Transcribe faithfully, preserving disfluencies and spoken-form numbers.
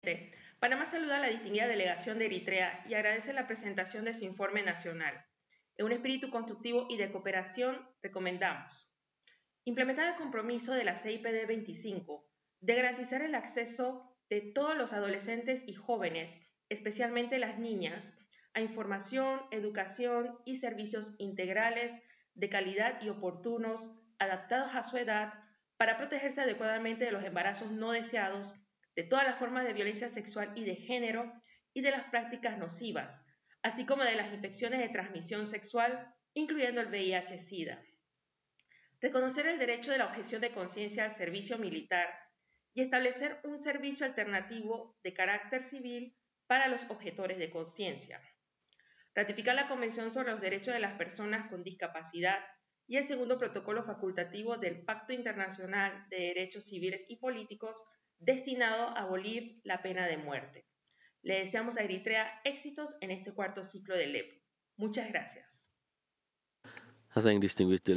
Panamá saluda a la distinguida delegación de Eritrea y agradece la presentación de su informe nacional. En un espíritu constructivo y de cooperación, recomendamos implementar el compromiso de la C I P D veinticinco de garantizar el acceso de todos los adolescentes y jóvenes, especialmente las niñas, a información, educación y servicios integrales de calidad y oportunos, adaptados a su edad, para protegerse adecuadamente de los embarazos no deseados, de todas las formas de violencia sexual y de género y de las prácticas nocivas, así como de las infecciones de transmisión sexual, incluyendo el V I H-Sida. Reconocer el derecho de la objeción de conciencia al servicio militar y establecer un servicio alternativo de carácter civil para los objetores de conciencia. Ratificar la Convención sobre los Derechos de las Personas con Discapacidad y el segundo protocolo facultativo del Pacto Internacional de Derechos Civiles y Políticos destinado a abolir la pena de muerte. Le deseamos a Eritrea éxitos en este cuarto ciclo del E P. Muchas gracias. I thank distinguished